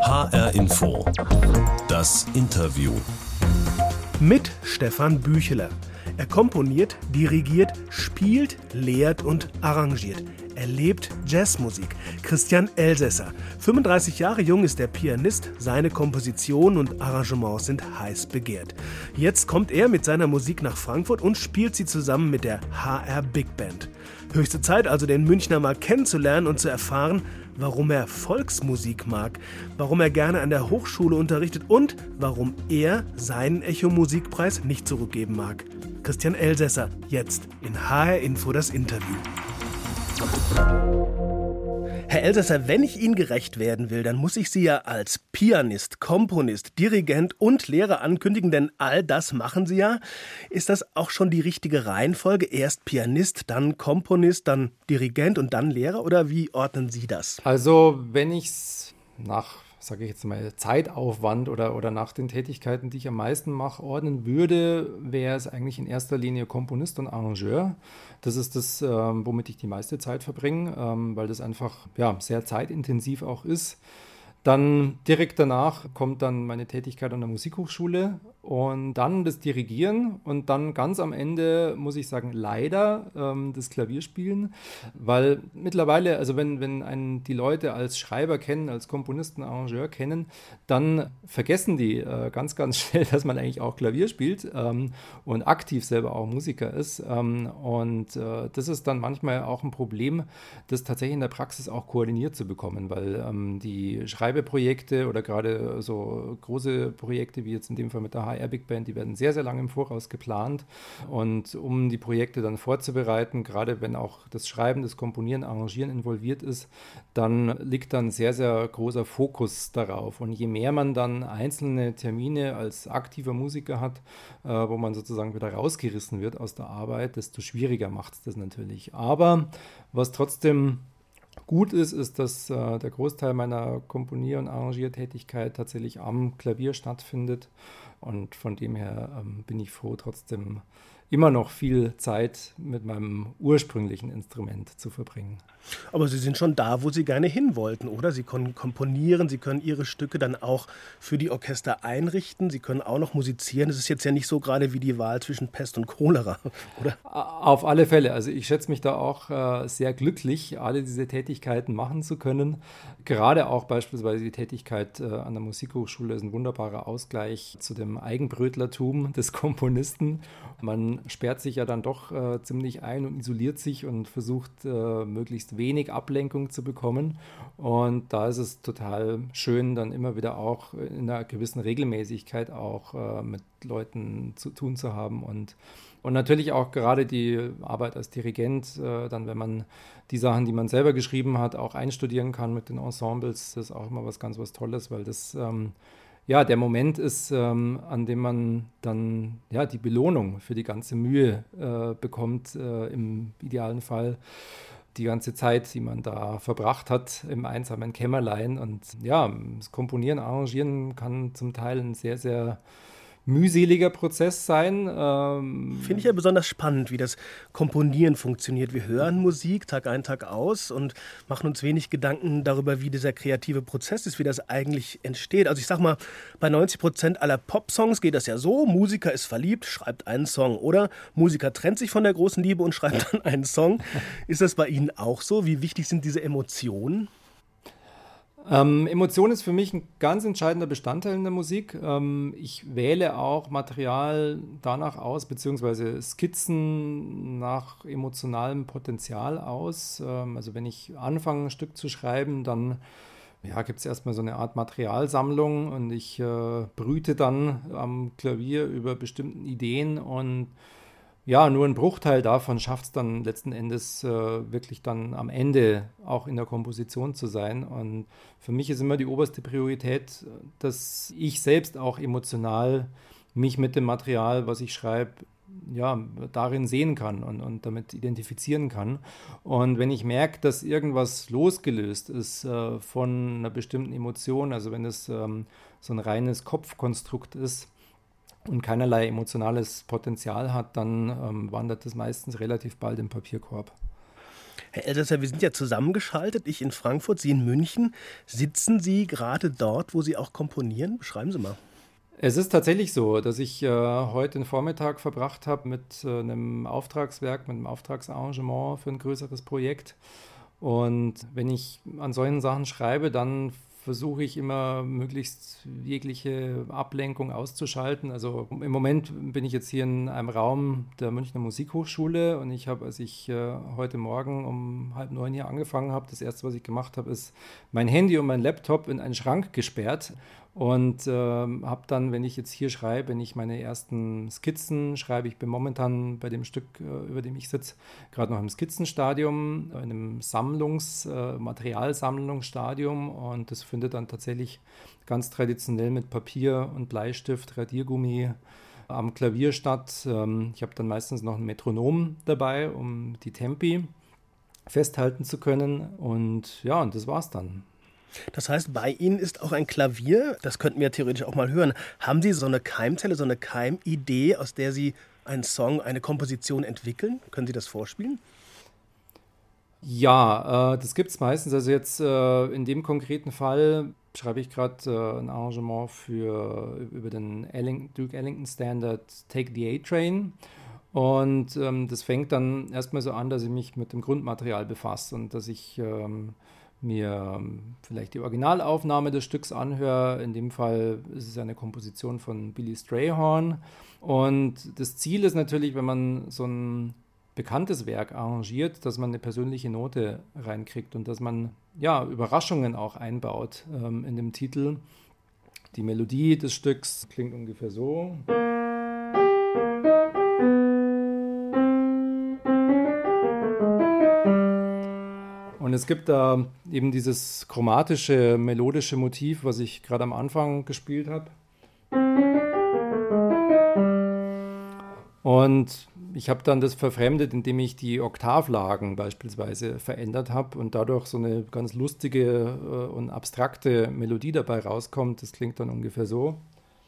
HR Info. Das Interview. Mit Stefan Bücheler. Er komponiert, dirigiert, spielt, lehrt und arrangiert. Er lebt Jazzmusik. Christian Elsässer. 35 Jahre jung ist der Pianist. Seine Kompositionen und Arrangements sind heiß begehrt. Jetzt kommt er mit seiner Musik nach Frankfurt und spielt sie zusammen mit der HR Big Band. Höchste Zeit also, den Münchner mal kennenzulernen und zu erfahren, warum er Volksmusik mag, warum er gerne an der Hochschule unterrichtet und warum er seinen Echo-Musikpreis nicht zurückgeben mag. Christian Elsässer, jetzt in HR Info das Interview. Herr Elsässer, wenn ich Ihnen gerecht werden will, dann muss ich Sie ja als Pianist, Komponist, Dirigent und Lehrer ankündigen, denn all das machen Sie ja. Ist das auch schon die richtige Reihenfolge? Erst Pianist, dann Komponist, dann Dirigent und dann Lehrer? Oder wie ordnen Sie das? Also wenn ich es nach, sage ich jetzt mal, Zeitaufwand oder nach den Tätigkeiten, die ich am meisten mache, ordnen würde, wäre es eigentlich in erster Linie Komponist und Arrangeur. Das ist das, womit ich die meiste Zeit verbringe, weil das einfach sehr zeitintensiv auch ist. Dann direkt danach kommt dann meine Tätigkeit an der Musikhochschule und dann das Dirigieren und dann ganz am Ende, muss ich sagen, leider das Klavierspielen, weil mittlerweile, also wenn einen die Leute als Schreiber kennen, als Komponisten, Arrangeur kennen, dann vergessen die ganz, ganz schnell, dass man eigentlich auch Klavier spielt und aktiv selber auch Musiker ist. Das ist dann manchmal auch ein Problem, das tatsächlich in der Praxis auch koordiniert zu bekommen, weil die Schreibeprojekte oder gerade so große Projekte wie jetzt in dem Fall mit der HR Big Band, die werden sehr, sehr lange im Voraus geplant. Und um die Projekte dann vorzubereiten, gerade wenn auch das Schreiben, das Komponieren, Arrangieren involviert ist, dann liegt dann sehr, sehr großer Fokus darauf. Und je mehr man dann einzelne Termine als aktiver Musiker hat, wo man sozusagen wieder rausgerissen wird aus der Arbeit, desto schwieriger macht es das natürlich. Aber was trotzdem gut ist, dass der Großteil meiner Komponier- und Arrangiertätigkeit tatsächlich am Klavier stattfindet. Und von dem her bin ich froh, trotzdem immer noch viel Zeit mit meinem ursprünglichen Instrument zu verbringen. Aber Sie sind schon da, wo Sie gerne hin wollten, oder? Sie können komponieren, Sie können Ihre Stücke dann auch für die Orchester einrichten, Sie können auch noch musizieren. Das ist jetzt ja nicht so gerade wie die Wahl zwischen Pest und Cholera, oder? Auf alle Fälle. Also ich schätze mich da auch sehr glücklich, alle diese Tätigkeiten machen zu können. Gerade auch beispielsweise die Tätigkeit an der Musikhochschule ist ein wunderbarer Ausgleich zu dem Eigenbrötlertum des Komponisten. Man sperrt sich ja dann doch ziemlich ein und isoliert sich und versucht möglichst wenig Ablenkung zu bekommen. Und da ist es total schön, dann immer wieder auch in einer gewissen Regelmäßigkeit auch mit Leuten zu tun zu haben. Und natürlich auch gerade die Arbeit als Dirigent, dann wenn man die Sachen, die man selber geschrieben hat, auch einstudieren kann mit den Ensembles, das ist auch immer was ganz was Tolles, weil das der Moment ist, an dem man dann die Belohnung für die ganze Mühe bekommt, im idealen Fall. Die ganze Zeit, die man da verbracht hat im einsamen Kämmerlein. Und das Komponieren, Arrangieren kann zum Teil ein sehr, sehr mühseliger Prozess sein. Finde ich ja besonders spannend, wie das Komponieren funktioniert. Wir hören Musik Tag ein, Tag aus und machen uns wenig Gedanken darüber, wie dieser kreative Prozess ist, wie das eigentlich entsteht. Also ich sag mal, bei 90% aller Popsongs geht das ja so, Musiker ist verliebt, schreibt einen Song. Oder Musiker trennt sich von der großen Liebe und schreibt dann einen Song. Ist das bei Ihnen auch so? Wie wichtig sind diese Emotionen? Emotion ist für mich ein ganz entscheidender Bestandteil in der Musik. Ich wähle auch Material danach aus, beziehungsweise Skizzen nach emotionalem Potenzial aus. Also wenn ich anfange, ein Stück zu schreiben, dann gibt es erstmal so eine Art Materialsammlung und ich brüte dann am Klavier über bestimmten Ideen und nur ein Bruchteil davon schafft es dann letzten Endes wirklich dann am Ende auch in der Komposition zu sein. Und für mich ist immer die oberste Priorität, dass ich selbst auch emotional mich mit dem Material, was ich schreibe, darin sehen kann und damit identifizieren kann. Und wenn ich merke, dass irgendwas losgelöst ist von einer bestimmten Emotion, also wenn es so ein reines Kopfkonstrukt ist, und keinerlei emotionales Potenzial hat, dann wandert das meistens relativ bald im Papierkorb. Herr Elsässer, wir sind ja zusammengeschaltet, ich in Frankfurt, Sie in München. Sitzen Sie gerade dort, wo Sie auch komponieren? Beschreiben Sie mal. Es ist tatsächlich so, dass ich heute den Vormittag verbracht habe mit einem Auftragswerk, mit einem Auftragsarrangement für ein größeres Projekt. Und wenn ich an solchen Sachen schreibe, dann versuche ich immer möglichst jegliche Ablenkung auszuschalten. Also im Moment bin ich jetzt hier in einem Raum der Münchner Musikhochschule und ich habe, als ich heute Morgen um 8:30 hier angefangen habe, das erste, was ich gemacht habe, ist mein Handy und mein Laptop in einen Schrank gesperrt und habe dann, wenn ich jetzt hier schreibe, wenn ich meine ersten Skizzen schreibe, ich bin momentan bei dem Stück, über dem ich sitze, gerade noch im Skizzenstadium, in einem Materialsammlungsstadium und das findet dann tatsächlich ganz traditionell mit Papier und Bleistift, Radiergummi am Klavier statt. Ich habe dann meistens noch ein Metronom dabei, um die Tempi festhalten zu können und ja, und das war's dann. Das heißt, bei Ihnen ist auch ein Klavier, das könnten wir theoretisch auch mal hören. Haben Sie so eine Keimzelle, so eine Keimidee, aus der Sie einen Song, eine Komposition entwickeln? Können Sie das vorspielen? Ja, das gibt es meistens. Also jetzt in dem konkreten Fall schreibe ich gerade ein Arrangement über den Duke Ellington Standard Take the A-Train. Und das fängt dann erstmal so an, dass ich mich mit dem Grundmaterial befasse und dass ich mir vielleicht die Originalaufnahme des Stücks anhöre. In dem Fall ist es eine Komposition von Billy Strayhorn. Und das Ziel ist natürlich, wenn man so ein bekanntes Werk arrangiert, dass man eine persönliche Note reinkriegt und dass man ja Überraschungen auch einbaut in dem Titel. Die Melodie des Stücks klingt ungefähr so. Und es gibt da eben dieses chromatische, melodische Motiv, was ich gerade am Anfang gespielt habe. Und ich habe dann das verfremdet, indem ich die Oktavlagen beispielsweise verändert habe und dadurch so eine ganz lustige und abstrakte Melodie dabei rauskommt. Das klingt dann ungefähr so.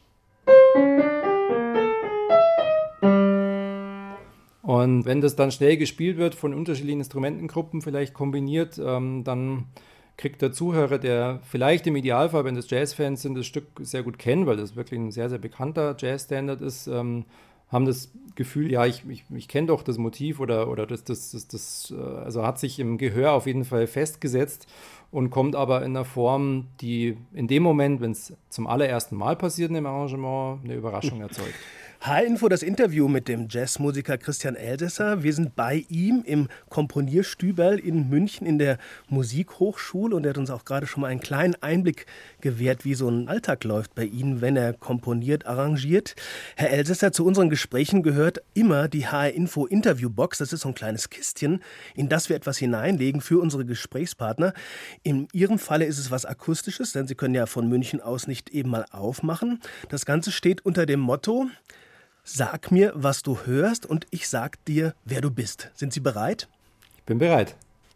Und wenn das dann schnell gespielt wird, von unterschiedlichen Instrumentengruppen vielleicht kombiniert, dann kriegt der Zuhörer, der vielleicht im Idealfall, wenn das Jazzfans sind, das Stück sehr gut kennen, weil das wirklich ein sehr, sehr bekannter Jazzstandard ist, haben das Gefühl, ja, ich kenne doch das Motiv oder das also hat sich im Gehör auf jeden Fall festgesetzt und kommt aber in einer Form, die in dem Moment, wenn es zum allerersten Mal passiert in dem Arrangement, eine Überraschung erzeugt. H-Info, das Interview mit dem Jazzmusiker Christian Elsässer. Wir sind bei ihm im Komponierstüberl in München in der Musikhochschule und er hat uns auch gerade schon mal einen kleinen Einblick gewährt, wie so ein Alltag läuft bei Ihnen, wenn er komponiert, arrangiert. Herr Elsässer, zu unseren Gesprächen gehört immer die H-Info Interviewbox. Das ist so ein kleines Kistchen, in das wir etwas hineinlegen für unsere Gesprächspartner. In Ihrem Falle ist es was Akustisches, denn Sie können ja von München aus nicht eben mal aufmachen. Das Ganze steht unter dem Motto: Sag mir, was du hörst und ich sag dir, wer du bist. Sind Sie bereit? Ich bin bereit.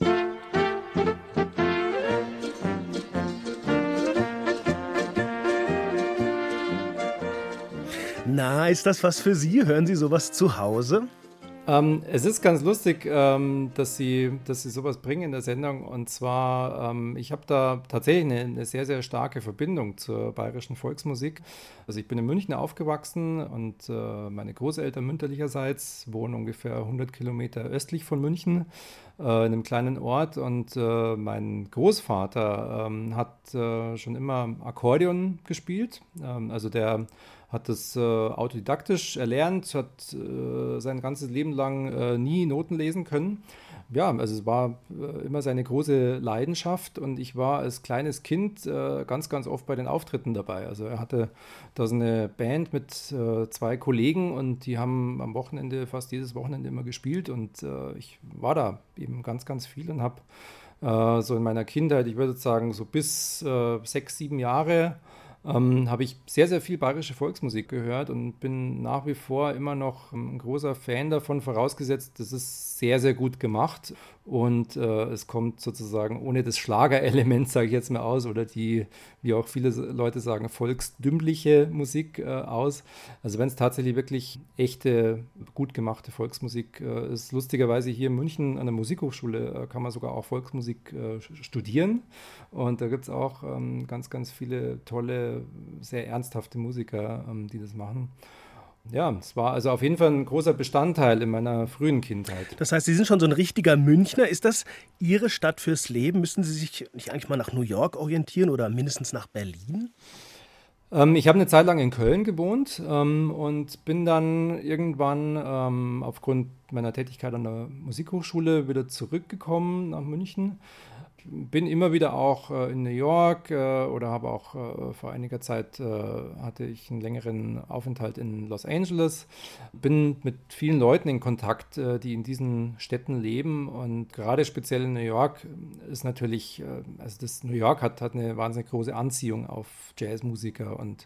Na, ist das was für Sie? Hören Sie sowas zu Hause? Es ist ganz lustig, dass Sie sowas bringen in der Sendung. Und zwar, ich habe da tatsächlich eine sehr, sehr starke Verbindung zur bayerischen Volksmusik. Also ich bin in München aufgewachsen und meine Großeltern mütterlicherseits wohnen ungefähr 100 Kilometer östlich von München, in einem kleinen Ort. Und mein Großvater hat schon immer Akkordeon gespielt. Also der hat das autodidaktisch erlernt, hat sein ganzes Leben lang nie Noten lesen können. Ja, also es war immer seine große Leidenschaft und ich war als kleines Kind ganz, ganz oft bei den Auftritten dabei. Also er hatte da so eine Band mit 2 Kollegen und die haben am Wochenende, fast jedes Wochenende immer gespielt und ich war da eben ganz, ganz viel und habe so in meiner Kindheit, ich würde sagen so bis 6, 7 Jahre, habe ich sehr, sehr viel bayerische Volksmusik gehört und bin nach wie vor immer noch ein großer Fan davon, vorausgesetzt, das ist sehr, sehr gut gemacht. und es kommt sozusagen ohne das Schlagerelement, sage ich jetzt mal aus, oder die, wie auch viele Leute sagen, volksdümmliche Musik aus. Also wenn es tatsächlich wirklich echte, gut gemachte Volksmusik ist. Lustigerweise hier in München an der Musikhochschule kann man sogar auch Volksmusik studieren und da gibt es auch ganz, ganz viele tolle, sehr ernsthafte Musiker, die das machen. Ja, es war also auf jeden Fall ein großer Bestandteil in meiner frühen Kindheit. Das heißt, Sie sind schon so ein richtiger Münchner. Ist das Ihre Stadt fürs Leben? Müssen Sie sich nicht eigentlich mal nach New York orientieren oder mindestens nach Berlin? Ich habe eine Zeit lang in Köln gewohnt und bin dann irgendwann aufgrund meiner Tätigkeit an der Musikhochschule wieder zurückgekommen nach München. Bin immer wieder auch in New York oder habe auch vor einiger Zeit hatte ich einen längeren Aufenthalt in Los Angeles. Bin mit vielen Leuten in Kontakt, die in diesen Städten leben und gerade speziell in New York ist natürlich, also das New York hat eine wahnsinnig große Anziehung auf Jazzmusiker und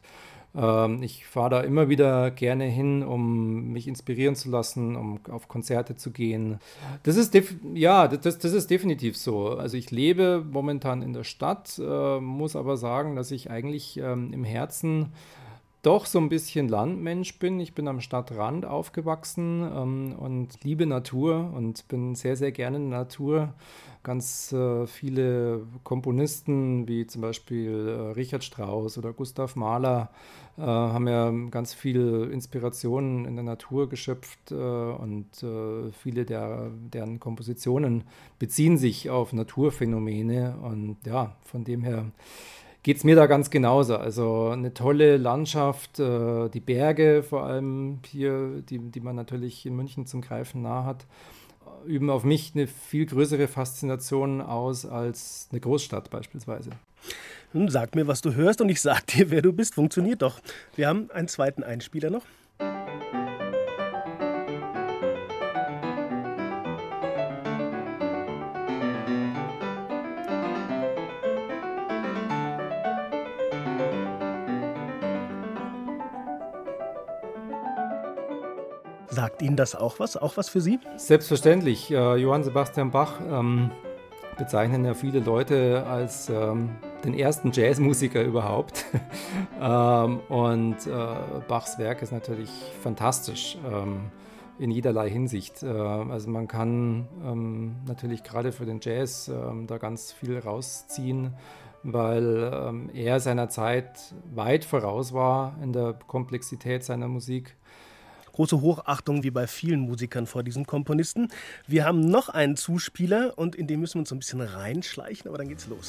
ich fahre da immer wieder gerne hin, um mich inspirieren zu lassen, um auf Konzerte zu gehen. Das ist das ist definitiv so. Also ich lebe momentan in der Stadt, muss aber sagen, dass ich eigentlich im Herzen doch so ein bisschen Landmensch bin. Ich bin am Stadtrand aufgewachsen und liebe Natur und bin sehr, sehr gerne in der Natur. Ganz viele Komponisten, wie zum Beispiel Richard Strauss oder Gustav Mahler, haben ja ganz viel Inspirationen in der Natur geschöpft und viele deren Kompositionen beziehen sich auf Naturphänomene und ja, von dem her geht es mir da ganz genauso. Also eine tolle Landschaft, die Berge vor allem hier, die man natürlich in München zum Greifen nah hat, üben auf mich eine viel größere Faszination aus als eine Großstadt beispielsweise. Nun sag mir, was du hörst und ich sag dir, wer du bist. Funktioniert doch. Wir haben einen zweiten Einspieler noch. Sagt Ihnen das auch was? Auch was für Sie? Selbstverständlich. Johann Sebastian Bach bezeichnen ja viele Leute als den ersten Jazzmusiker überhaupt. Bachs Werk ist natürlich fantastisch in jederlei Hinsicht. Also man kann natürlich gerade für den Jazz da ganz viel rausziehen, weil er seiner Zeit weit voraus war in der Komplexität seiner Musik. Große Hochachtung wie bei vielen Musikern vor diesem Komponisten. Wir haben noch einen Zuspieler und in den müssen wir uns so ein bisschen reinschleichen, aber dann geht's los.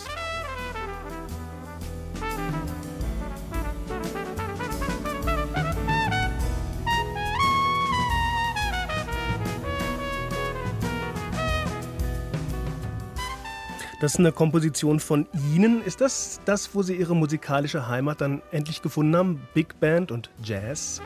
Das ist eine Komposition von Ihnen. Ist das, wo Sie Ihre musikalische Heimat dann endlich gefunden haben? Big Band und Jazz?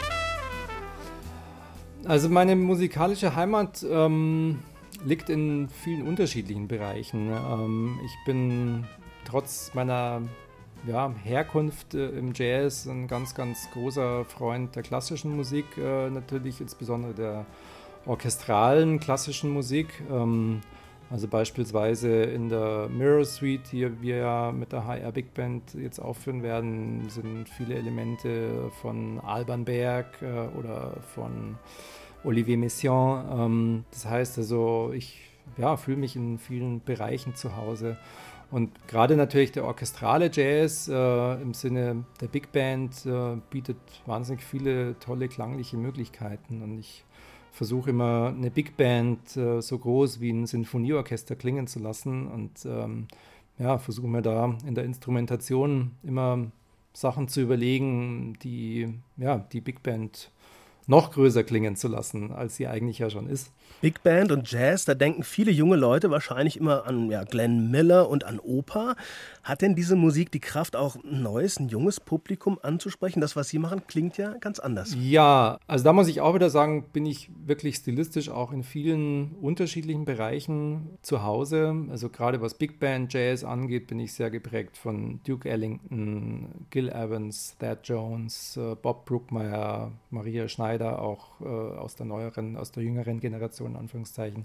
Also meine musikalische Heimat liegt in vielen unterschiedlichen Bereichen. Ich bin trotz meiner Herkunft im Jazz ein ganz, ganz großer Freund der klassischen Musik, natürlich insbesondere der orchestralen klassischen Musik. Also beispielsweise in der Mirror Suite, die wir ja mit der HR Big Band jetzt aufführen werden, sind viele Elemente von Alban Berg oder von Olivier Messiaen. Das heißt also, ich fühle mich in vielen Bereichen zu Hause. Und gerade natürlich der orchestrale Jazz im Sinne der Big Band bietet wahnsinnig viele tolle klangliche Möglichkeiten. Und ich versuche immer eine Big Band so groß wie ein Sinfonieorchester klingen zu lassen und versuche mir da in der Instrumentation immer Sachen zu überlegen, die die Big Band noch größer klingen zu lassen, als sie eigentlich ja schon ist. Big Band und Jazz, da denken viele junge Leute wahrscheinlich immer an Glenn Miller und an Oper. Hat denn diese Musik die Kraft, auch ein junges Publikum anzusprechen? Das, was Sie machen, klingt ja ganz anders. Ja, also da muss ich auch wieder sagen, bin ich wirklich stilistisch auch in vielen unterschiedlichen Bereichen zu Hause. Also gerade was Big Band Jazz angeht, bin ich sehr geprägt von Duke Ellington, Gil Evans, Thad Jones, Bob Brookmeyer, Maria Schneider, auch aus der jüngeren Generation. so in Anführungszeichen.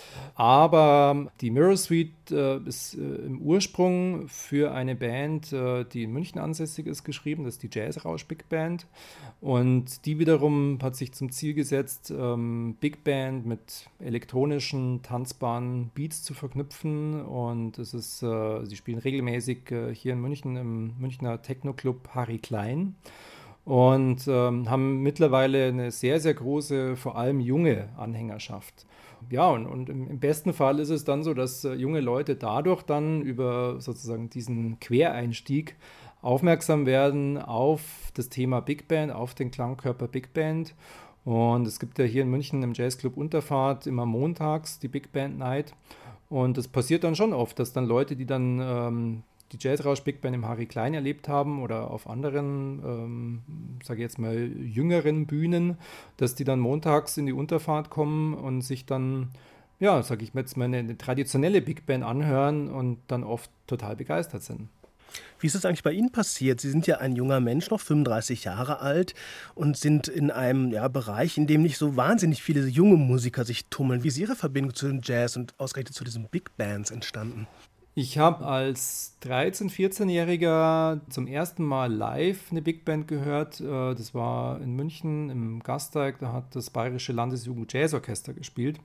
Aber die Mirror Suite ist im Ursprung für eine Band, die in München ansässig ist, geschrieben. Das ist die Jazzrausch Big Band. Und die wiederum hat sich zum Ziel gesetzt, Big Band mit elektronischen, tanzbaren Beats zu verknüpfen. Und es ist, sie spielen regelmäßig hier in München im Münchner Techno-Club Harry Klein. Und haben mittlerweile eine sehr, sehr große, vor allem junge Anhängerschaft. Ja, und im besten Fall ist es dann so, dass junge Leute dadurch dann über sozusagen diesen Quereinstieg aufmerksam werden auf das Thema Big Band, auf den Klangkörper Big Band. Und es gibt ja hier in München im Jazzclub Unterfahrt immer montags die Big Band Night. Und es passiert dann schon oft, dass dann Leute, die dann die Jazzrausch Big Band im Harry Klein erlebt haben oder auf anderen, sage ich jetzt mal, jüngeren Bühnen, dass die dann montags in die Unterfahrt kommen und sich dann, ja, sage ich jetzt mal, eine traditionelle Big Band anhören und dann oft total begeistert sind. Wie ist es eigentlich bei Ihnen passiert? Sie sind ja ein junger Mensch, noch 35 Jahre alt und sind in einem Bereich, in dem nicht so wahnsinnig viele junge Musiker sich tummeln. Wie ist Ihre Verbindung zu dem Jazz und ausgerechnet zu diesen Big Bands entstanden? Ich habe als 13-, 14-Jähriger zum ersten Mal live eine Big Band gehört. Das war in München im Gasteig, da hat das Bayerische Landesjugend Jazzorchester gespielt.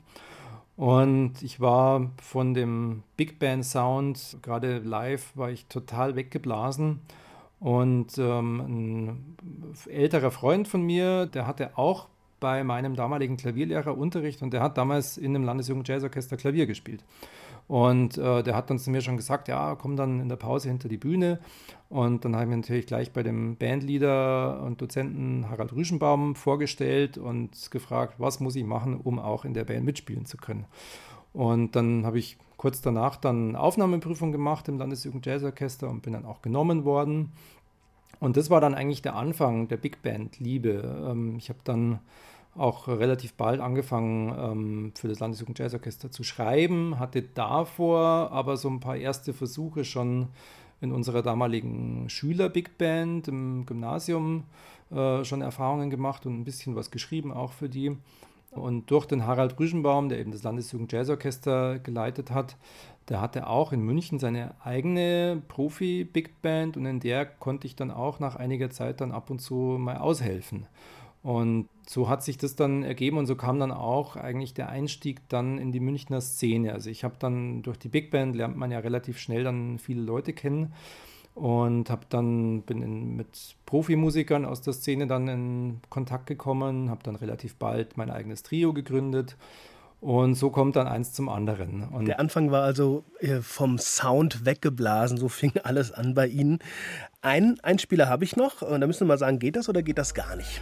Und ich war von dem Big Band Sound, gerade live, war ich total weggeblasen. Und ein älterer Freund von mir, der hatte auch bei meinem damaligen Klavierlehrer Unterricht und der hat damals in einem Landesjugend Jazzorchester Klavier gespielt. Und der hat dann zu mir schon gesagt, ja, komm dann in der Pause hinter die Bühne. Und dann habe ich mir natürlich gleich bei dem Bandleader und Dozenten Harald Rüschenbaum vorgestellt und gefragt, was muss ich machen, um auch in der Band mitspielen zu können. Und dann habe ich kurz danach dann Aufnahmeprüfung gemacht im Landesjugend Jazzorchester und bin dann auch genommen worden. Und das war dann eigentlich der Anfang der Big Band-Liebe. Ich habe dann auch relativ bald angefangen, für das Landesjugend Jazzorchester zu schreiben, hatte davor aber so ein paar erste Versuche schon in unserer damaligen Schüler-Big Band im Gymnasium schon Erfahrungen gemacht und ein bisschen was geschrieben auch für die. Und durch den Harald Rüschenbaum, der eben das Landesjugend Jazzorchester geleitet hat, der hatte auch in München seine eigene Profi-Big Band und in der konnte ich dann auch nach einiger Zeit dann ab und zu mal aushelfen. Und so hat sich das dann ergeben und so kam dann auch eigentlich der Einstieg dann in die Münchner Szene. Also ich habe dann durch die Big Band lernt man ja relativ schnell dann viele Leute kennen und bin mit Profimusikern aus der Szene dann in Kontakt gekommen, habe dann relativ bald mein eigenes Trio gegründet. Und so kommt dann eins zum anderen. Und der Anfang war also vom Sound weggeblasen, so fing alles an bei Ihnen. Einen Einspieler habe ich noch und da müssen wir mal sagen, geht das oder geht das gar nicht?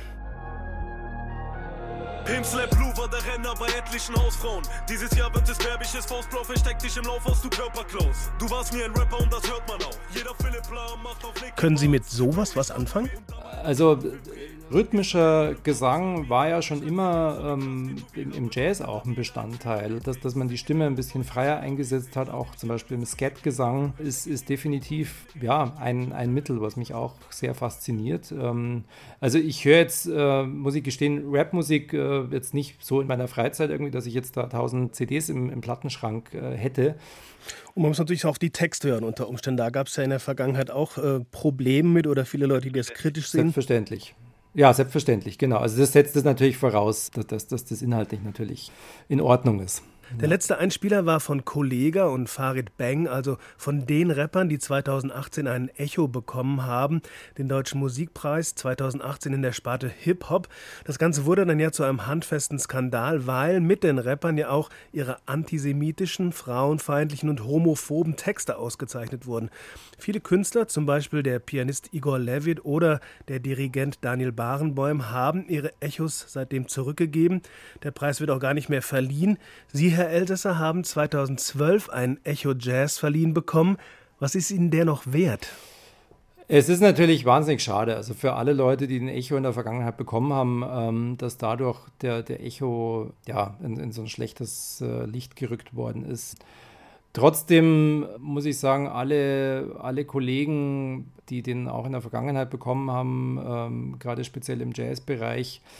Im Slap Blue war der Renner bei etlichen Hausfrauen. Dieses Jahr wird es bärbisches Faustblau, versteck dich im Laufhaus, du Körperklaus. Du warst mir ein Rapper und das hört man auch. Jeder Philipp Lahm macht auf Nick. Können Sie mit sowas was anfangen? Also rhythmischer Gesang war ja schon immer im Jazz auch ein Bestandteil. Dass man die Stimme ein bisschen freier eingesetzt hat, auch zum Beispiel im Scat-Gesang, ist definitiv ein Mittel, was mich auch sehr fasziniert. Also ich höre jetzt, muss ich gestehen, Rapmusik jetzt nicht so in meiner Freizeit irgendwie, dass ich jetzt da 1000 CDs im Plattenschrank hätte. Und man muss natürlich auch die Texte hören unter Umständen. Da gab es ja in der Vergangenheit auch Probleme mit oder viele Leute, die das kritisch sehen. Selbstverständlich. Ja, selbstverständlich, genau. Also das setzt es natürlich voraus, dass das inhaltlich natürlich in Ordnung ist. Der letzte Einspieler war von Kollega und Farid Bang, also von den Rappern, die 2018 einen Echo bekommen haben, den Deutschen Musikpreis 2018 in der Sparte Hip-Hop. Das Ganze wurde dann ja zu einem handfesten Skandal, weil mit den Rappern ja auch ihre antisemitischen, frauenfeindlichen und homophoben Texte ausgezeichnet wurden. Viele Künstler, zum Beispiel der Pianist Igor Levit oder der Dirigent Daniel Barenboim, haben ihre Echos seitdem zurückgegeben. Der Preis wird auch gar nicht mehr verliehen. Sie, Herr Elsässer, haben 2012 einen Echo Jazz verliehen bekommen. Was ist Ihnen der noch wert? Es ist natürlich wahnsinnig schade, also für alle Leute, die den Echo in der Vergangenheit bekommen haben, dass dadurch der Echo in so ein schlechtes Licht gerückt worden ist. Trotzdem muss ich sagen, alle Kollegen, die den auch in der Vergangenheit bekommen haben, gerade speziell im Jazzbereich,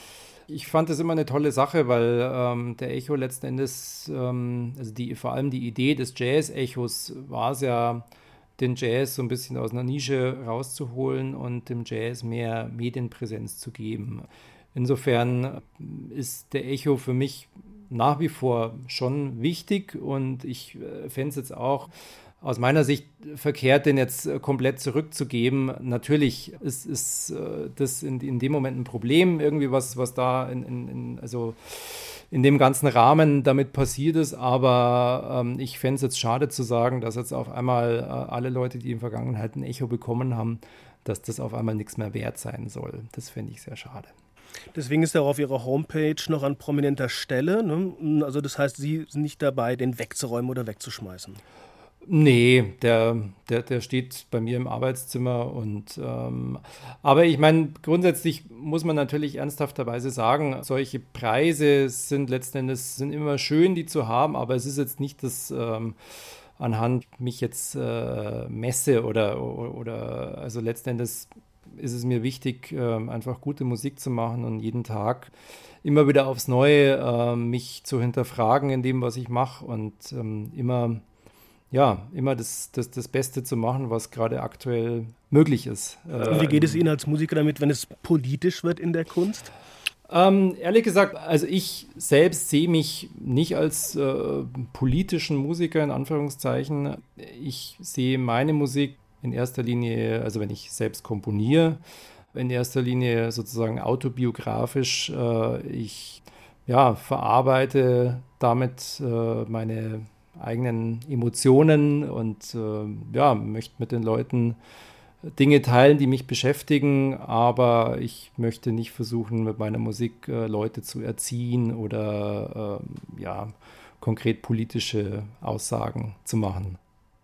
Ich fand das immer eine tolle Sache, weil der Echo letzten Endes, vor allem die Idee des Jazz-Echos war es ja, den Jazz so ein bisschen aus einer Nische rauszuholen und dem Jazz mehr Medienpräsenz zu geben. Insofern ist der Echo für mich nach wie vor schon wichtig und ich fände es jetzt auch aus meiner Sicht verkehrt, den jetzt komplett zurückzugeben. Natürlich ist das in dem Moment ein Problem, irgendwie was da in dem ganzen Rahmen damit passiert ist, aber ich fände es jetzt schade zu sagen, dass jetzt auf einmal alle Leute, die in der Vergangenheit ein Echo bekommen haben, dass das auf einmal nichts mehr wert sein soll. Das fände ich sehr schade. Deswegen ist er auch auf Ihrer Homepage noch an prominenter Stelle, ne? Also das heißt, Sie sind nicht dabei, den wegzuräumen oder wegzuschmeißen. Nee, der steht bei mir im Arbeitszimmer aber ich meine, grundsätzlich muss man natürlich ernsthafterweise sagen, solche Preise sind letzten Endes immer schön, die zu haben, aber es ist jetzt nicht das anhand mich jetzt messe oder also letzten Endes ist es mir wichtig, einfach gute Musik zu machen und jeden Tag immer wieder aufs Neue mich zu hinterfragen in dem, was ich mache und immer das Beste zu machen, was gerade aktuell möglich ist. Und wie geht es Ihnen als Musiker damit, wenn es politisch wird in der Kunst? Ehrlich gesagt, also ich selbst sehe mich nicht als politischen Musiker in Anführungszeichen. Ich sehe meine Musik in erster Linie, also wenn ich selbst komponiere, in erster Linie sozusagen autobiografisch. Ich verarbeite damit meine eigenen Emotionen und möchte mit den Leuten Dinge teilen, die mich beschäftigen, aber ich möchte nicht versuchen, mit meiner Musik Leute zu erziehen oder konkret politische Aussagen zu machen.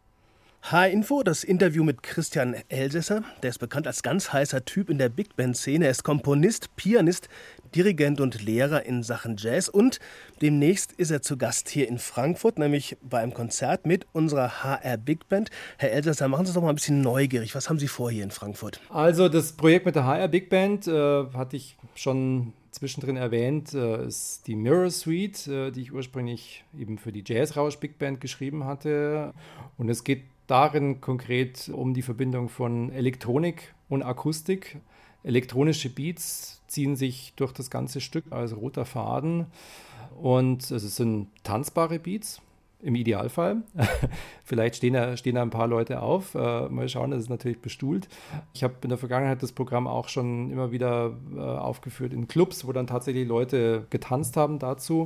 H-Info, das Interview mit Christian Elsässer. Der ist bekannt als ganz heißer Typ in der Big-Band-Szene. Er ist Komponist, Pianist, Dirigent und Lehrer in Sachen Jazz. Und demnächst ist er zu Gast hier in Frankfurt, nämlich bei einem Konzert mit unserer HR Big Band. Herr Elsässer, machen Sie es doch mal ein bisschen neugierig. Was haben Sie vor hier in Frankfurt? Also das Projekt mit der HR Big Band hatte ich schon zwischendrin erwähnt, ist die Mirror Suite, die ich ursprünglich eben für die Jazzrausch Big Band geschrieben hatte. Und es geht darin konkret um die Verbindung von Elektronik und Akustik. Elektronische Beats ziehen sich durch das ganze Stück als roter Faden und es sind tanzbare Beats im Idealfall. Vielleicht stehen da ein paar Leute auf. Mal schauen, das ist natürlich bestuhlt. Ich habe in der Vergangenheit das Programm auch schon immer wieder aufgeführt in Clubs, wo dann tatsächlich Leute getanzt haben dazu.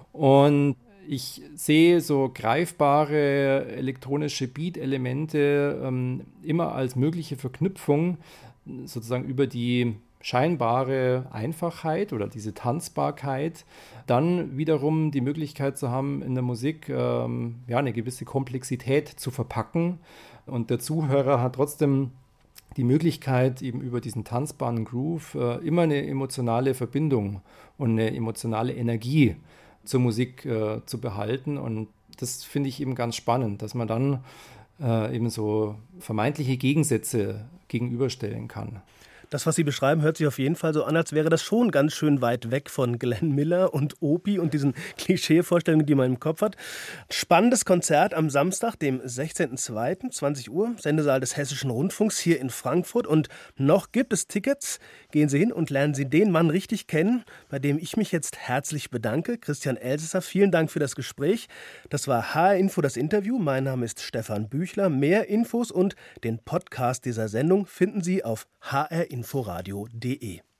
Und ich sehe so greifbare elektronische Beat-Elemente immer als mögliche Verknüpfung sozusagen über die scheinbare Einfachheit oder diese Tanzbarkeit, dann wiederum die Möglichkeit zu haben, in der Musik eine gewisse Komplexität zu verpacken. Und der Zuhörer hat trotzdem die Möglichkeit, eben über diesen tanzbaren Groove immer eine emotionale Verbindung und eine emotionale Energie zur Musik zu behalten. Und das finde ich eben ganz spannend, dass man dann eben so vermeintliche Gegensätze gegenüberstellen kann. Das, was Sie beschreiben, hört sich auf jeden Fall so an, als wäre das schon ganz schön weit weg von Glenn Miller und Opie und diesen Klischee-Vorstellungen, die man im Kopf hat. Spannendes Konzert am Samstag, dem 16.02., 20 Uhr, Sendesaal des Hessischen Rundfunks hier in Frankfurt. Und noch gibt es Tickets. Gehen Sie hin und lernen Sie den Mann richtig kennen, bei dem ich mich jetzt herzlich bedanke. Christian Elsässer, vielen Dank für das Gespräch. Das war HR Info, das Interview. Mein Name ist Stefan Büchler. Mehr Infos und den Podcast dieser Sendung finden Sie auf hrinforadio.de.